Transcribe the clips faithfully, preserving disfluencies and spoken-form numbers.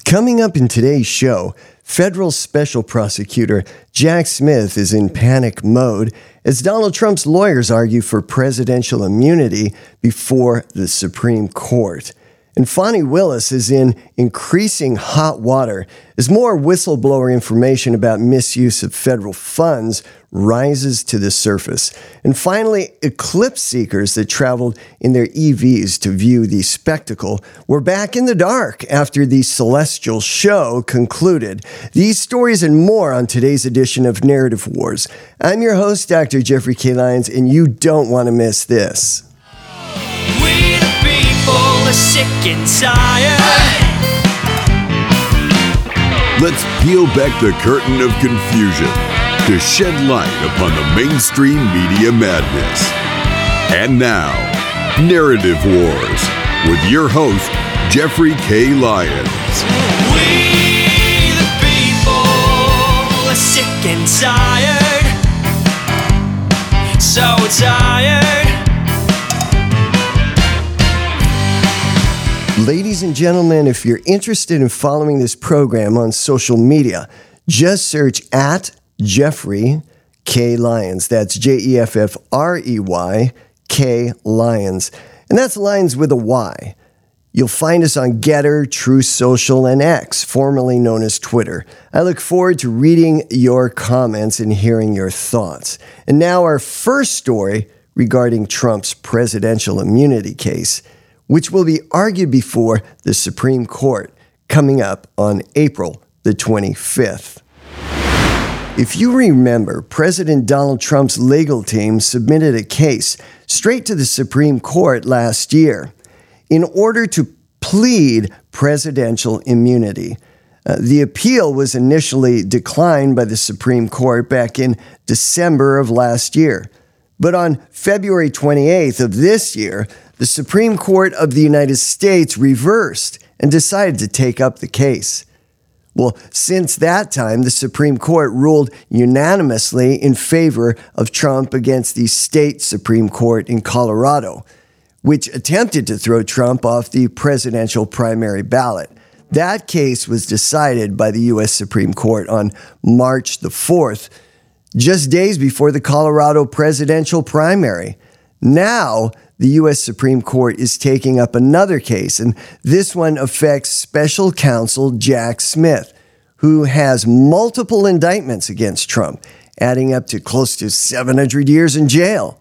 Coming up in today's show, federal special prosecutor Jack Smith is in panic mode as Donald Trump's lawyers argue for presidential immunity before the Supreme Court. And Fani Willis is in increasing hot water as more whistleblower information about misuse of federal funds rises to the surface. And finally, eclipse seekers that traveled in their E Vs to view the spectacle were back in the dark after the celestial show concluded. These stories and more on today's edition of Narrative Wars. I'm your host, Doctor Jeffrey K. Lyons, and you don't want to miss this. We the people are sick and tired. Let's peel back the curtain of confusion to shed light upon the mainstream media madness. And now, Narrative Wars with your host, Jeffrey K. Lyons. We the people are sick and tired. So tired. Ladies and gentlemen, if you're interested in following this program on social media, just search at Jeffrey K. Lyons. That's J E F F R E Y K Lyons. And that's Lyons with a Y. You'll find us on Getter, Truth Social, and X, formerly known as Twitter. I look forward to reading your comments and hearing your thoughts. And now our first story regarding Trump's presidential immunity case, which will be argued before the Supreme Court coming up on April the twenty-fifth. If you remember, President Donald Trump's legal team submitted a case straight to the Supreme Court last year in order to plead presidential immunity. Uh, the appeal was initially declined by the Supreme Court back in December of last year. But on February twenty-eighth of this year, the Supreme Court of the United States reversed and decided to take up the case. Well, since that time, the Supreme Court ruled unanimously in favor of Trump against the state Supreme Court in Colorado, which attempted to throw Trump off the presidential primary ballot. That case was decided by the U S Supreme Court on March the fourth, just days before the Colorado presidential primary. Now, the U S Supreme Court is taking up another case, and this one affects special counsel Jack Smith, who has multiple indictments against Trump, adding up to close to seven hundred years in jail.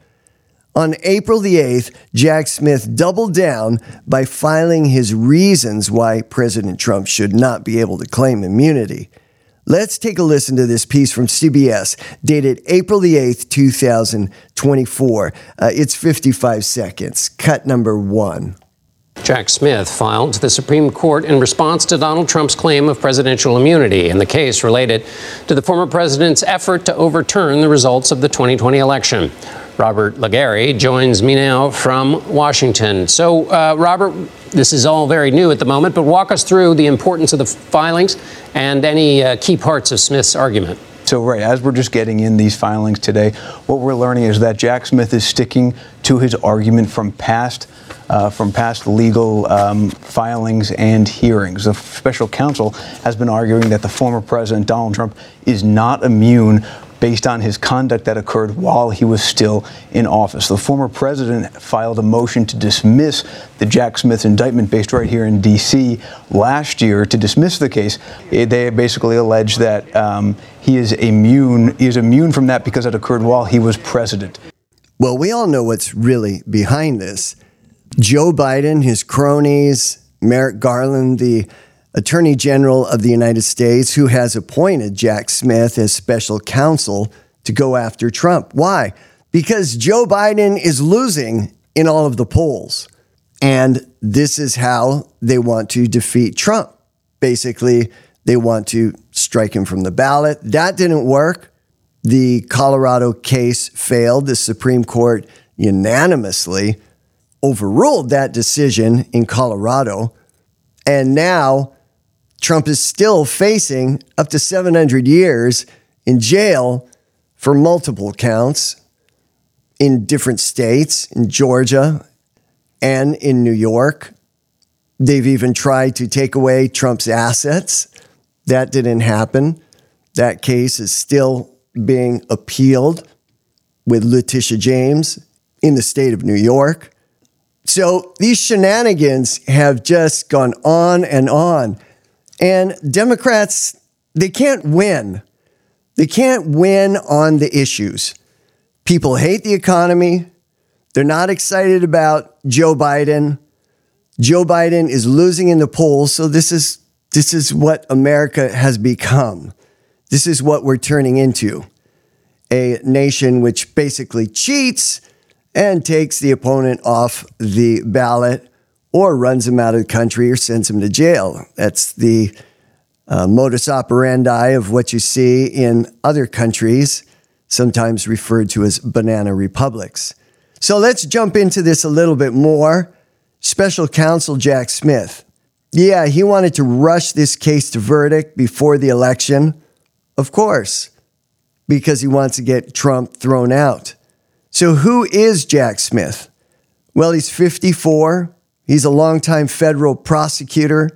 On April the eighth, Jack Smith doubled down by filing his reasons why President Trump should not be able to claim immunity. Let's take a listen to this piece from C B S, dated April the eighth, two thousand twenty-four. Uh, it's fifty-five seconds. Cut number one. Jack Smith filed to the Supreme Court in response to Donald Trump's claim of presidential immunity in the case related to the former president's effort to overturn the results of the twenty twenty election. Robert Laguerre joins me now from Washington. So, uh, Robert, this is all very new at the moment, but walk us through the importance of the filings and any uh, key parts of Smith's argument. So, right, as we're just getting in these filings today, what we're learning is that Jack Smith is sticking to his argument from past uh, from past legal um, filings and hearings. The special counsel has been arguing that the former president, Donald Trump, is not immune based on his conduct that occurred while he was still in office. The former president filed a motion to dismiss the Jack Smith indictment based right here in D C last year to dismiss the case. They basically allege that um, he is immune, he is immune from that because it occurred while he was president. Well, we all know what's really behind this. Joe Biden, his cronies, Merrick Garland, the Attorney General of the United States, who has appointed Jack Smith as special counsel to go after Trump. Why? Because Joe Biden is losing in all of the polls. And this is how they want to defeat Trump. Basically, they want to strike him from the ballot. That didn't work. The Colorado case failed. The Supreme Court unanimously overruled that decision in Colorado. And now Trump is still facing up to seven hundred years in jail for multiple counts in different states, in Georgia and in New York. They've even tried to take away Trump's assets. That didn't happen. That case is still being appealed with Letitia James in the state of New York. So these shenanigans have just gone on and on. And Democrats, they can't win. They can't win on the issues. People hate the economy. They're not excited about Joe Biden. Joe Biden is losing in the polls. So this is this is what America has become. This is what we're turning into. A nation which basically cheats and takes the opponent off the ballot or runs him out of the country or sends him to jail. That's the uh, modus operandi of what you see in other countries, sometimes referred to as banana republics. So let's jump into this a little bit more. Special counsel Jack Smith. Yeah, he wanted to rush this case to verdict before the election, of course, because he wants to get Trump thrown out. So who is Jack Smith? Well, he's fifty-four. He's a longtime federal prosecutor,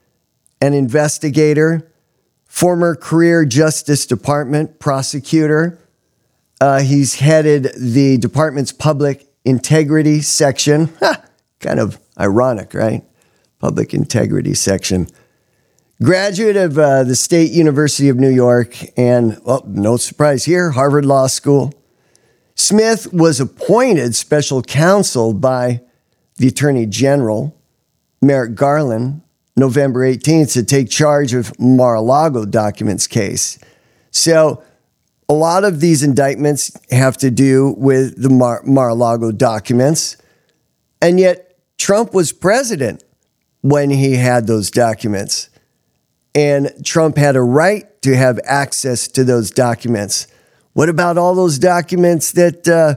an investigator, former career Justice Department prosecutor. Uh, he's headed the department's public integrity section. Ha, kind of ironic, right? Public integrity section. Graduate of uh, the State University of New York and, well, no surprise here, Harvard Law School. Smith was appointed special counsel by the Attorney General, Merrick Garland, November eighteenth, to take charge of Mar-a-Lago documents case. So a lot of these indictments have to do with the Mar- Mar-a-Lago documents. And yet Trump was president when he had those documents. And Trump had a right to have access to those documents. What about all those documents that uh,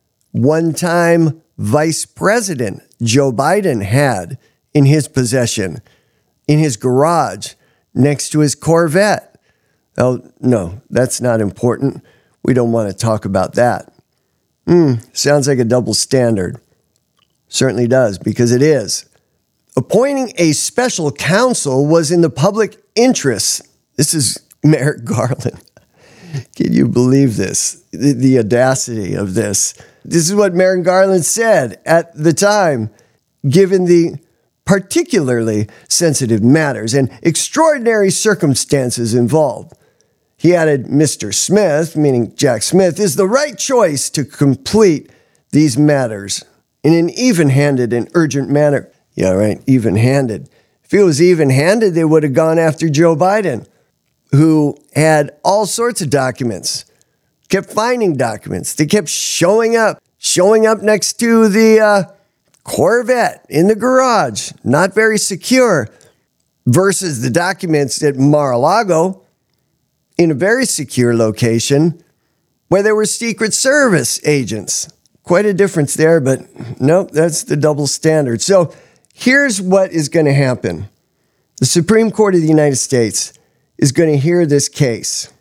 one-time Vice President Joe Biden had in his possession, in his garage, next to his Corvette? Oh, no, that's not important. We don't want to talk about that. Hmm, sounds like a double standard. Certainly does, because it is. Appointing a special counsel was in the public interest. This is Merrick Garland. Can you believe this? The, the audacity of this. This is what Merrick Garland said at the time, given the particularly sensitive matters and extraordinary circumstances involved. He added, Mister Smith, meaning Jack Smith, is the right choice to complete these matters in an even-handed and urgent manner. Yeah, right, even-handed. If it was even-handed, they would have gone after Joe Biden, who had all sorts of documents, kept finding documents. They kept showing up, showing up next to the uh, Corvette in the garage, not very secure, versus the documents at Mar-a-Lago in a very secure location where there were Secret Service agents. Quite a difference there, but nope, that's the double standard. So here's what is going to happen. The Supreme Court of the United States is going to hear this case.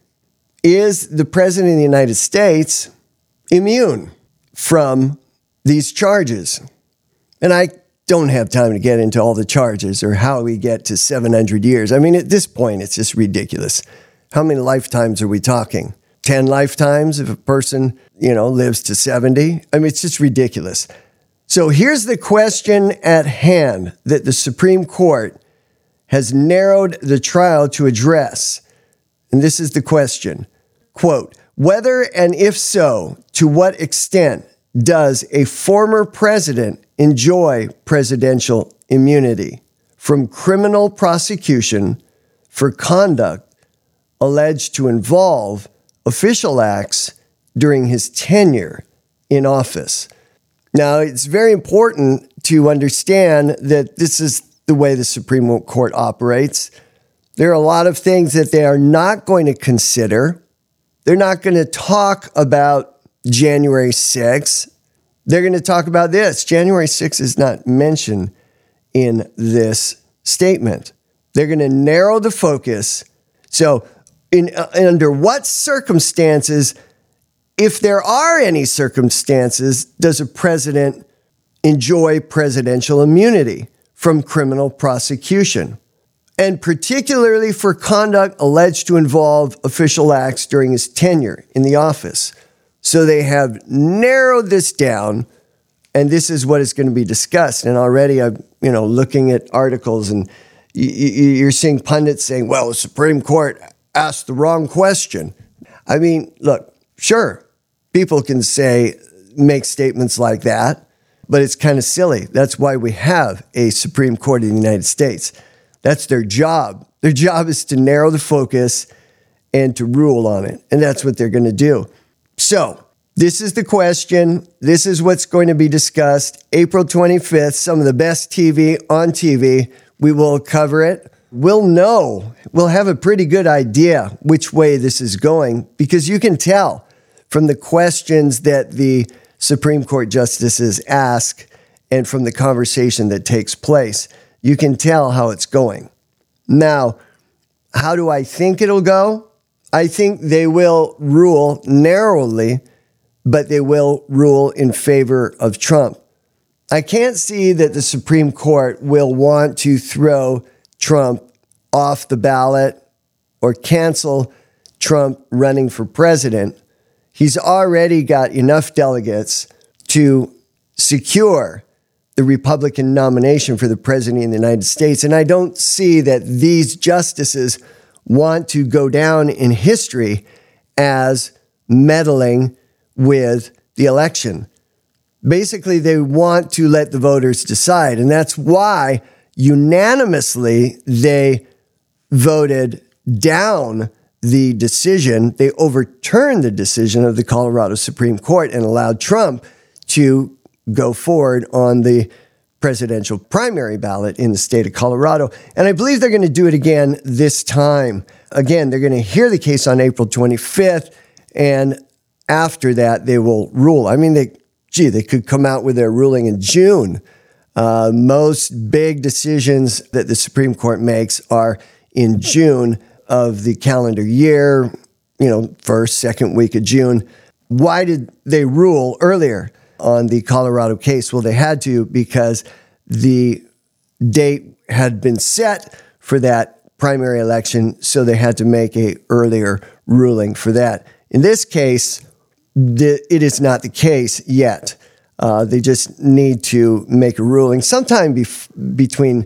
Is the President of the United States immune from these charges? And I don't have time to get into all the charges or how we get to seven hundred years. I mean, at this point, it's just ridiculous. How many lifetimes are we talking? ten lifetimes if a person, you know, lives to seventy? I mean, it's just ridiculous. So here's the question at hand that the Supreme Court has narrowed the trial to address. And this is the question. Quote, whether and if so, to what extent does a former president enjoy presidential immunity from criminal prosecution for conduct alleged to involve official acts during his tenure in office? Now, it's very important to understand that this is the way the Supreme Court operates. There are a lot of things that they are not going to consider. They're not going to talk about January sixth. They're going to talk about this. January sixth is not mentioned in this statement. They're going to narrow the focus. So in, uh, under what circumstances, if there are any circumstances, does a president enjoy presidential immunity from criminal prosecution, and particularly for conduct alleged to involve official acts during his tenure in the office. So they have narrowed this down, and this is what is going to be discussed. And already I'm, you know, looking at articles, and you're seeing pundits saying, well, the Supreme Court asked the wrong question. I mean, look, sure, people can say, make statements like that, but it's kind of silly. That's why we have a Supreme Court in the United States. That's their job. Their job is to narrow the focus and to rule on it. And that's what they're going to do. So this is the question. This is what's going to be discussed. April twenty-fifth, some of the best T V on T V. We will cover it. We'll know. We'll have a pretty good idea which way this is going, because you can tell from the questions that the Supreme Court justices ask and from the conversation that takes place. You can tell how it's going. Now, how do I think it'll go? I think they will rule narrowly, but they will rule in favor of Trump. I can't see that the Supreme Court will want to throw Trump off the ballot or cancel Trump running for president. He's already got enough delegates to secure the Republican nomination for the president of the United States. And I don't see that these justices want to go down in history as meddling with the election. Basically, they want to let the voters decide. And that's why unanimously they voted down the decision. They overturned the decision of the Colorado Supreme Court and allowed Trump to go forward on the presidential primary ballot in the state of Colorado. And I believe they're going to do it again this time. Again, they're going to hear the case on April twenty-fifth, and after that, they will rule. I mean, they, gee, they could come out with their ruling in June. Uh, most big decisions that the Supreme Court makes are in June of the calendar year, you know, first, second week of June. Why did they rule earlier on the Colorado case? Well, they had to, because the date had been set for that primary election, so they had to make a earlier ruling for that. In this case, the, it is not the case yet. Uh, they just need to make a ruling sometime bef- between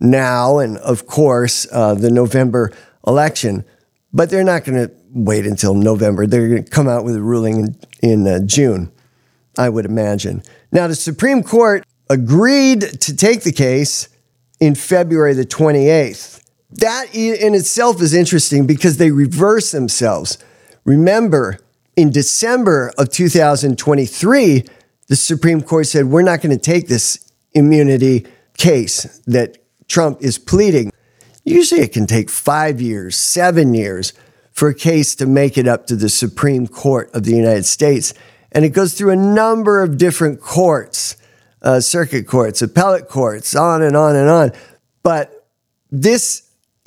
now and, of course, uh, the November election. But they're not going to wait until November. They're going to come out with a ruling in, in uh, June, I would imagine. Now, the Supreme Court agreed to take the case in February the twenty-eighth. That in itself is interesting because they reverse themselves. Remember, in December of two thousand twenty-three, the Supreme Court said, we're not going to take this immunity case that Trump is pleading. Usually it can take five years, seven years for a case to make it up to the Supreme Court of the United States. And it goes through a number of different courts, uh, circuit courts, appellate courts, on and on and on. But this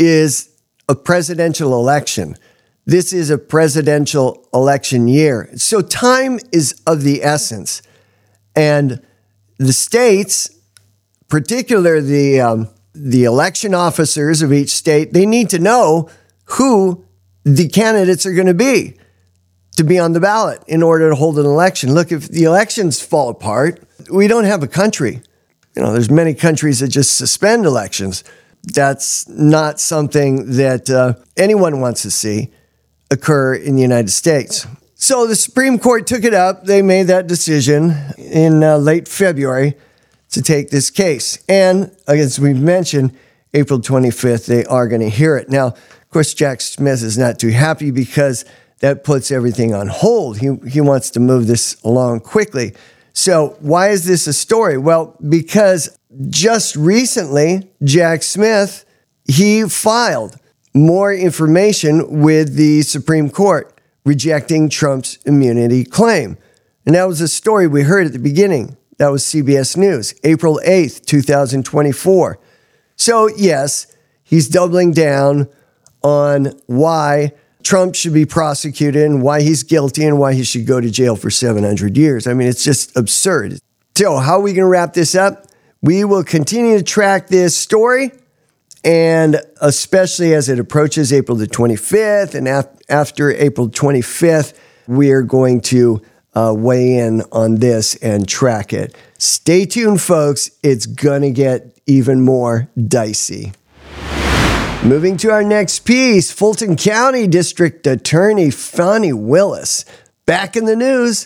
is a presidential election. This is a presidential election year. So time is of the essence. And the states, particularly the, um, the election officers of each state, they need to know who the candidates are going to be to be on the ballot in order to hold an election. Look, if the elections fall apart, we don't have a country. You know, there's many countries that just suspend elections. That's not something that uh, anyone wants to see occur in the United States. So the Supreme Court took it up. They made that decision in uh, late February to take this case. And as we've mentioned, April twenty-fifth, they are going to hear it. Now, of course, Jack Smith is not too happy because that puts everything on hold. He, he wants to move this along quickly. So why is this a story? Well, because just recently, Jack Smith, he filed more information with the Supreme Court rejecting Trump's immunity claim. And that was a story we heard at the beginning. That was C B S News, April eighth, twenty twenty-four. So yes, he's doubling down on why Trump should be prosecuted and why he's guilty and why he should go to jail for seven hundred years. I mean, it's just absurd. So how are we going to wrap this up? We will continue to track this story, and especially as it approaches April the twenty-fifth, and af- after April twenty-fifth, we are going to uh, weigh in on this and track it. Stay tuned, folks. It's going to get even more dicey. Moving to our next piece, Fulton County District Attorney Fani Willis, back in the news,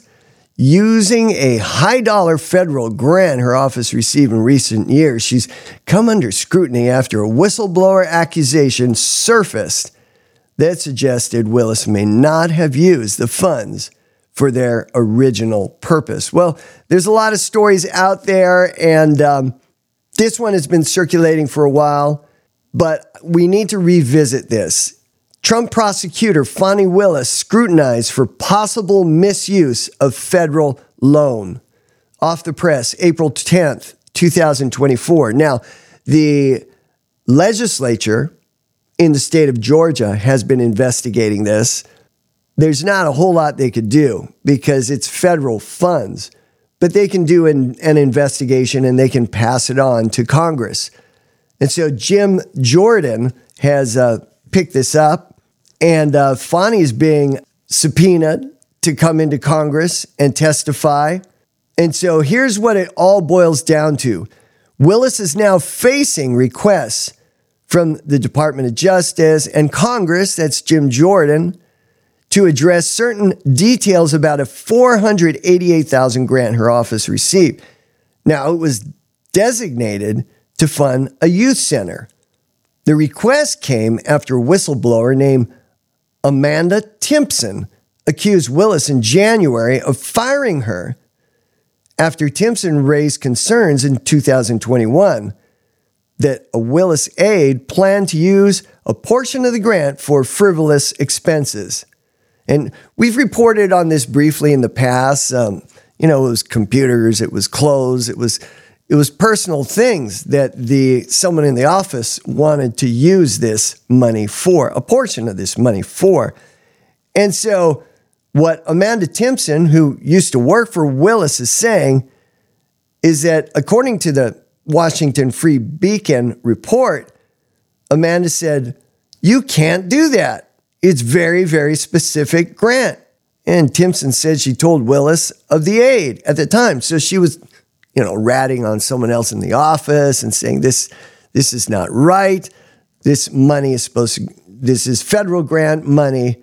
using a high-dollar federal grant her office received in recent years. She's come under scrutiny after a whistleblower accusation surfaced that suggested Willis may not have used the funds for their original purpose. Well, there's a lot of stories out there, and um, this one has been circulating for a while, but we need to revisit this. Trump prosecutor Fani Willis scrutinized for possible misuse of federal loan. Off the press, April tenth, twenty twenty-four. Now, the legislature in the state of Georgia has been investigating this. There's not a whole lot they could do because it's federal funds, but they can do an, an investigation and they can pass it on to Congress. And so Jim Jordan has uh, picked this up. And uh, Fani is being subpoenaed to come into Congress and testify. And so here's what it all boils down to. Willis is now facing requests from the Department of Justice and Congress, that's Jim Jordan, to address certain details about a four hundred eighty-eight thousand dollars grant her office received. Now, it was designated to fund a youth center. The request came after a whistleblower named Amanda Timpson accused Willis in January of firing her after Timpson raised concerns in two thousand twenty-one that a Willis aide planned to use a portion of the grant for frivolous expenses. And we've reported on this briefly in the past. Um, you know, it was computers, it was clothes, it was it was personal things that the someone in the office wanted to use this money for, a portion of this money for. And so what Amanda Timpson, who used to work for Willis, is saying is that according to the Washington Free Beacon report, Amanda said, you can't do that. It's very, very specific grant. And Timpson said she told Willis of the aide at the time. So she was, you know, ratting on someone else in the office and saying this, this is not right. This money is supposed to, this is federal grant money,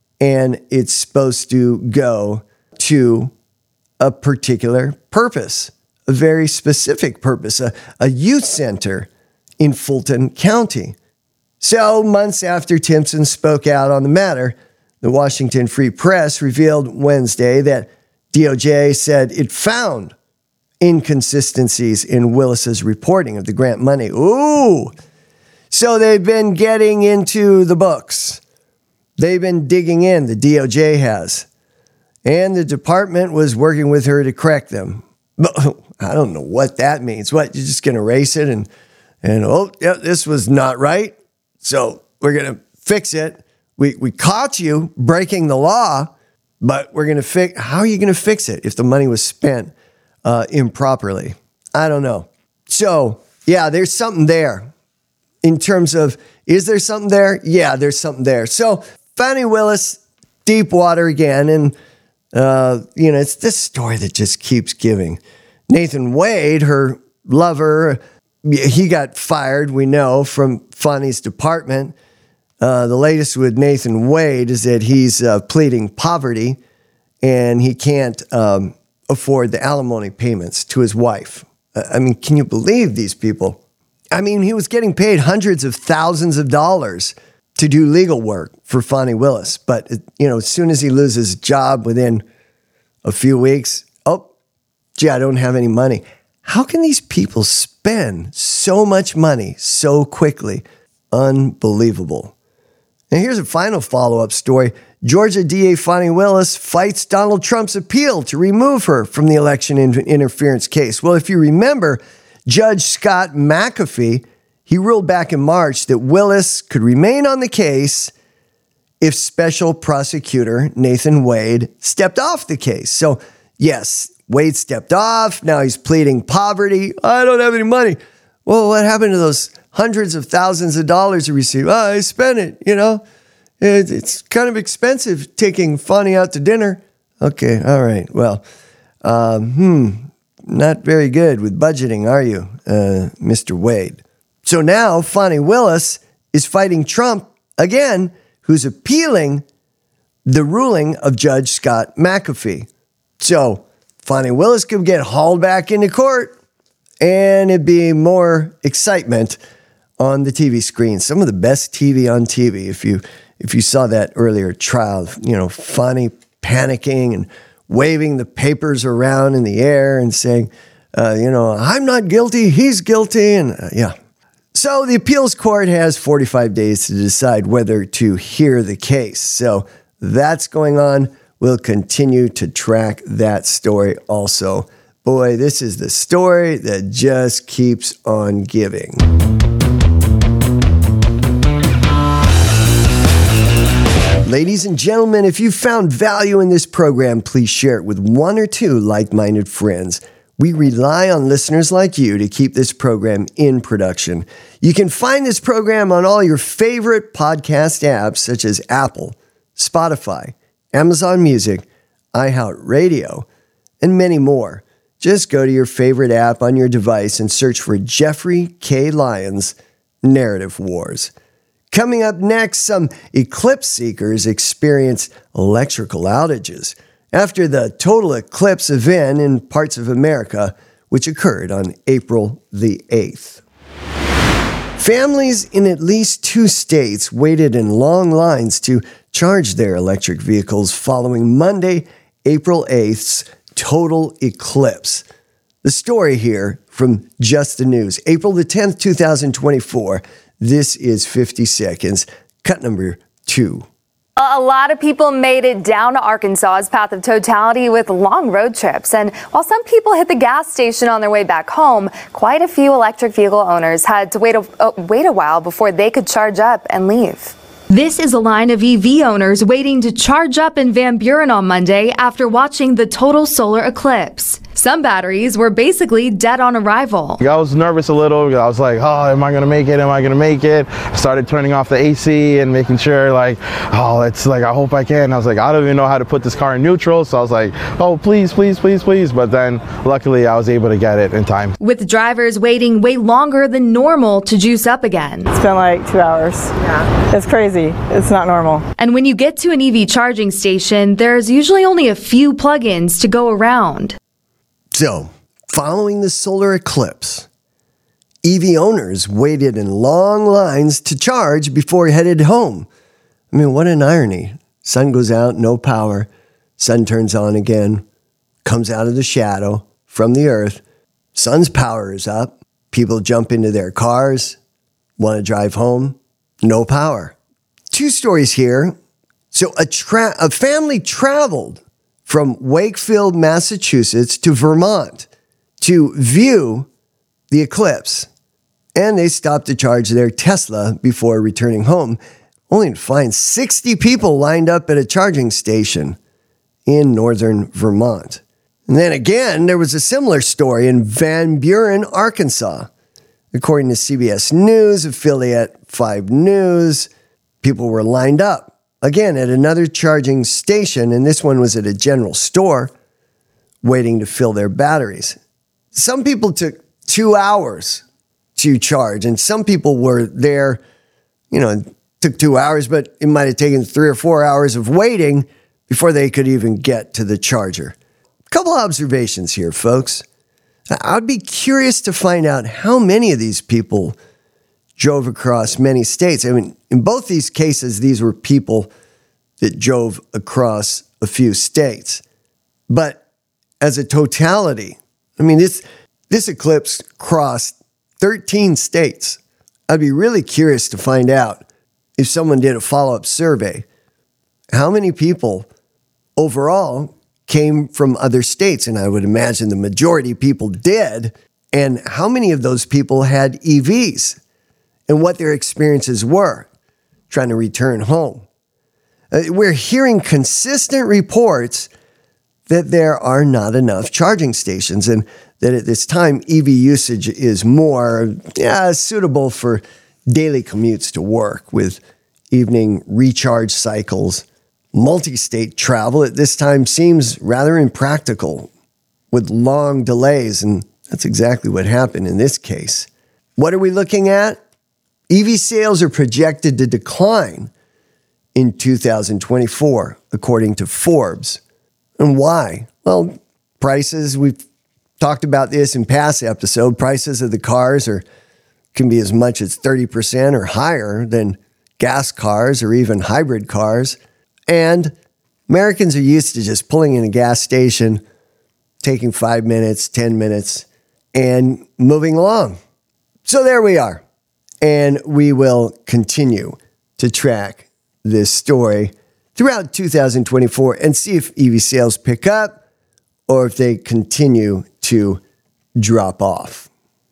and it's supposed to go to a particular purpose, a very specific purpose, a, a youth center in Fulton County. So months after Timpson spoke out on the matter, the Washington Free Press revealed Wednesday that D O J said it found inconsistencies in Willis's reporting of the grant money. Ooh! So they've been getting into the books. They've been digging in, the D O J has. And the department was working with her to correct them. I don't know what that means. What, you're just going to erase it and, and oh, yeah, this was not right, so we're going to fix it. We we caught you breaking the law, but we're going to fix, how are you going to fix it if the money was spent uh, improperly? I don't know. So, yeah, there's something there. In terms of, is there something there? Yeah, there's something there. So, Fani Willis, deep water again, and, uh, you know, it's this story that just keeps giving. Nathan Wade, her lover, he got fired, we know, from Fani's department. Uh, the latest with Nathan Wade is that he's uh, pleading poverty, and he can't um, afford the alimony payments to his wife. I mean, can you believe these people? I mean, he was getting paid hundreds of thousands of dollars to do legal work for Fani Willis. But, you know, as soon as he loses his job within a few weeks, oh, gee, I don't have any money. How can these people spend so much money so quickly? Unbelievable. And here's a final follow-up story. Georgia D A Fani Willis fights Donald Trump's appeal to remove her from the election interference case. Well, if you remember, Judge Scott McAfee, he ruled back in March that Willis could remain on the case if special prosecutor Nathan Wade stepped off the case. So, yes, Wade stepped off. Now he's pleading poverty. I don't have any money. Well, what happened to those hundreds of thousands of dollars he received? Oh, I spent it, you know. It, it's kind of expensive taking Fonnie out to dinner. Okay, all right. Well, um, hmm, not very good with budgeting, are you, uh, Mister Wade? So now Fonnie Willis is fighting Trump again, who's appealing the ruling of Judge Scott McAfee. So Fonnie Willis could get hauled back into court, and it'd be more excitement on the T V screen. Some of the best T V on T V. If you if you saw that earlier trial, you know, Fonnie panicking and waving the papers around in the air and saying, uh, you know, I'm not guilty, he's guilty, and uh, yeah. So the appeals court has forty-five days to decide whether to hear the case. So that's going on. We'll continue to track that story also. Boy, this is the story that just keeps on giving. Ladies and gentlemen, if you found value in this program, please share it with one or two like-minded friends. We rely on listeners like you to keep this program in production. You can find this program on all your favorite podcast apps such as Apple, Spotify, Amazon Music, iHeartRadio, and many more. Just go to your favorite app on your device and search for Jeffrey K. Lyons Narrative Wars. Coming up next, some eclipse seekers experience electrical outages after the total eclipse event in parts of America, which occurred on April the eighth. Families in at least two states waited in long lines to charge their electric vehicles following Monday, April eighth's total eclipse. The story here from Just the News, April the tenth, twenty twenty-four. This is fifty seconds, cut number two. A lot of people made it down to Arkansas's path of totality with long road trips. And while some people hit the gas station on their way back home, quite a few electric vehicle owners had to wait a, uh, wait a while before they could charge up and leave. This is a line of E V owners waiting to charge up in Van Buren on Monday after watching the total solar eclipse. Some batteries were basically dead on arrival. I was nervous a little. I was like, oh, am I going to make it? Am I going to make it? I started turning off the A C and making sure, like, oh, it's like, I hope I can. I was like, I don't even know how to put this car in neutral. So I was like, oh, please, please, please, please. But then luckily I was able to get it in time. With drivers waiting way longer than normal to juice up again. It's been like two hours. Yeah. It's crazy. It's not normal. And when you get to an E V charging station, there's usually only a few plug-ins to go around. So, following the solar eclipse, E V owners waited in long lines to charge before headed home. I mean, what an irony. Sun goes out, no power. Sun turns on again, comes out of the shadow from the earth. Sun's power is up. People jump into their cars, want to drive home, no power. Two stories here. So a, tra- a family traveled from Wakefield, Massachusetts to Vermont to view the eclipse. And they stopped to charge their Tesla before returning home, only to find sixty people lined up at a charging station in northern Vermont. And then again, there was a similar story in Van Buren, Arkansas. According to C B S News affiliate five News, people were lined up again at another charging station, and this one was at a general store, waiting to fill their batteries. Some people took two hours to charge, and some people were there, you know, it took two hours, but it might have taken three or four hours of waiting before they could even get to the charger. A couple observations here, folks. I'd be curious to find out how many of these people drove across many states. I mean, in both these cases, these were people that drove across a few states. But as a totality, I mean, this this eclipse crossed thirteen states. I'd be really curious to find out if someone did a follow-up survey, how many people overall came from other states, and I would imagine the majority of people did, and how many of those people had E Vs and what their experiences were trying to return home. Uh, we're hearing consistent reports that there are not enough charging stations and that at this time E V usage is more yeah, suitable for daily commutes to work with evening recharge cycles. Multi-state travel at this time seems rather impractical with long delays, and that's exactly what happened in this case. What are we looking at? E V sales are projected to decline in two thousand twenty-four, according to Forbes. And why? Well, prices, we've talked about this in past episodes, prices of the cars are can be as much as thirty percent or higher than gas cars or even hybrid cars. And Americans are used to just pulling in a gas station, taking five minutes, ten minutes, and moving along. So there we are. And we will continue to track this story throughout two thousand twenty-four and see if E V sales pick up or if they continue to drop off.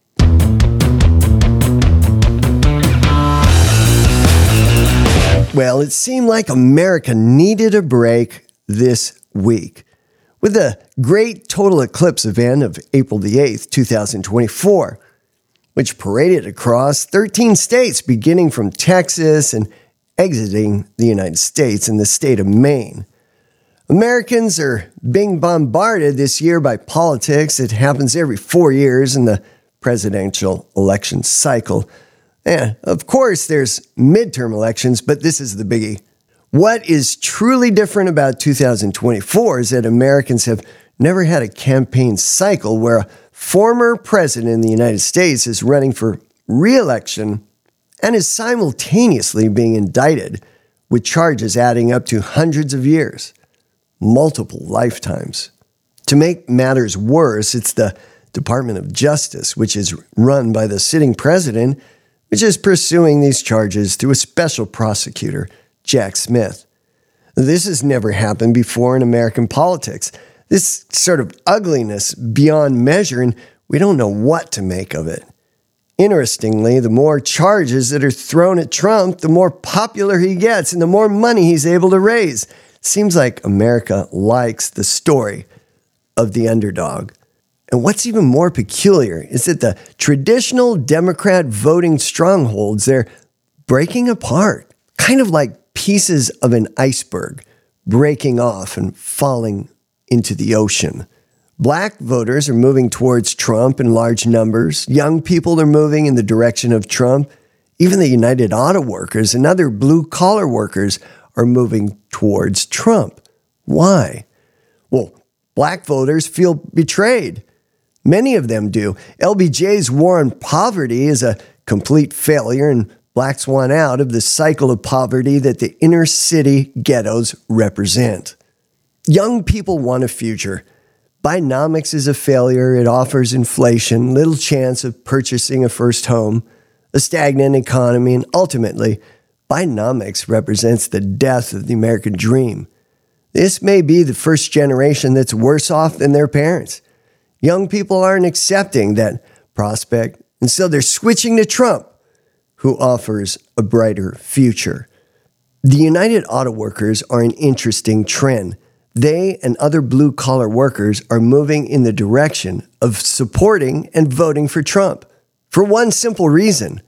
Well, it seemed like America needed a break this week with the Great Total Eclipse event of April the eighth, two thousand twenty-four, which paraded across thirteen states, beginning from Texas and exiting the United States in the state of Maine. Americans are being bombarded this year by politics. It happens every four years in the presidential election cycle. And of course, there's midterm elections, but this is the biggie. What is truly different about two thousand twenty-four is that Americans have never had a campaign cycle where a former president in the United States is running for re-election and is simultaneously being indicted with charges adding up to hundreds of years, multiple lifetimes. To make matters worse, it's the Department of Justice, which is run by the sitting president, which is pursuing these charges through a special prosecutor, Jack Smith. This has never happened before in American politics. This sort of ugliness beyond measure, and we don't know what to make of it. Interestingly, the more charges that are thrown at Trump, the more popular he gets and the more money he's able to raise. Seems like America likes the story of the underdog. And what's even more peculiar is that the traditional Democrat voting strongholds, they're breaking apart, kind of like pieces of an iceberg breaking off and falling into the ocean. Black voters are moving towards Trump in large numbers. Young people are moving in the direction of Trump. Even the United Auto Workers and other blue-collar workers are moving towards Trump. Why? Well, black voters feel betrayed. Many of them do. L B J's war on poverty is a complete failure, and blacks want out of the cycle of poverty that the inner city ghettos represent. Young people want a future. Bidenomics is a failure. It offers inflation, little chance of purchasing a first home, a stagnant economy, and ultimately, Bidenomics represents the death of the American dream. This may be the first generation that's worse off than their parents. Young people aren't accepting that prospect, and so they're switching to Trump, who offers a brighter future. The United Auto Workers are an interesting trend. They and other blue-collar workers are moving in the direction of supporting and voting for Trump for one simple reason: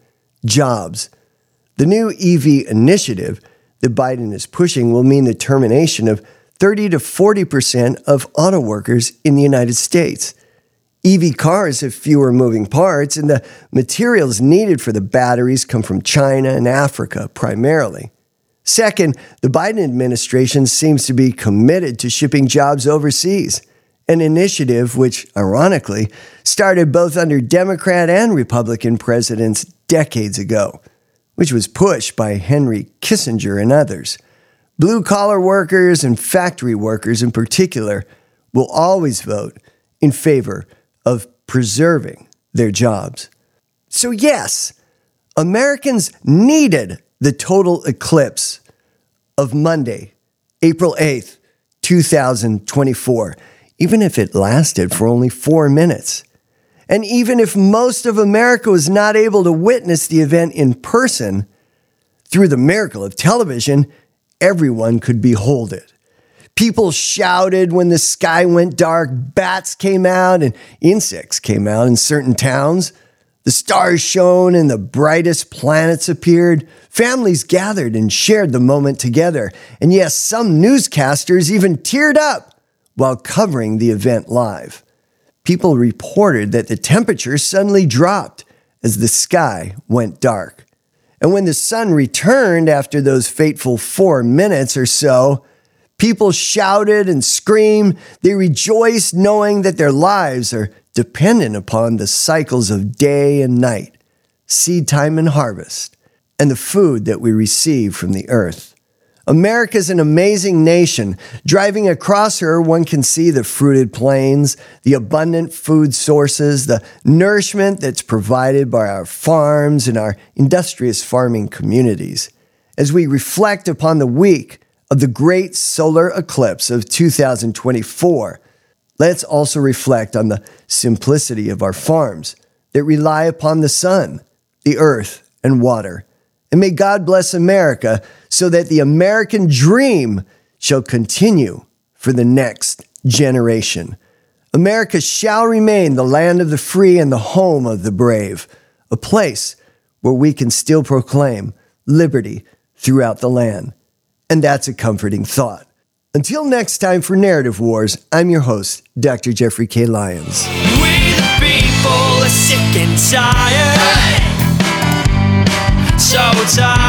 jobs. The new E V initiative that Biden is pushing will mean the termination of thirty to forty percent of auto workers in the United States. E V cars have fewer moving parts, and the materials needed for the batteries come from China and Africa primarily. Second, the Biden administration seems to be committed to shipping jobs overseas, an initiative which, ironically, started both under Democrat and Republican presidents decades ago, which was pushed by Henry Kissinger and others. Blue-collar workers and factory workers in particular will always vote in favor of preserving their jobs. So yes, Americans needed the total eclipse of Monday, April eighth, two thousand twenty-four, even if it lasted for only four minutes. And even if most of America was not able to witness the event in person, through the miracle of television, everyone could behold it. People shouted when the sky went dark. Bats came out and insects came out in certain towns. The stars shone and the brightest planets appeared. Families gathered and shared the moment together. And yes, some newscasters even teared up while covering the event live. People reported that the temperature suddenly dropped as the sky went dark. And when the sun returned after those fateful four minutes or so, people shouted and screamed. They rejoiced knowing that their lives are dependent upon the cycles of day and night, seed time and harvest, and the food that we receive from the earth. America's an amazing nation. Driving across her, one can see the fruited plains, the abundant food sources, the nourishment that's provided by our farms and our industrious farming communities. As we reflect upon the week of the great solar eclipse of two thousand twenty-four, let's also reflect on the simplicity of our farms that rely upon the sun, the earth, and water. And may God bless America so that the American dream shall continue for the next generation. America shall remain the land of the free and the home of the brave, a place where we can still proclaim liberty throughout the land. And that's a comforting thought. Until next time for Narrative Wars, I'm your host, Doctor Jeffrey K. Lyons. We the people are sick and tired. So tired.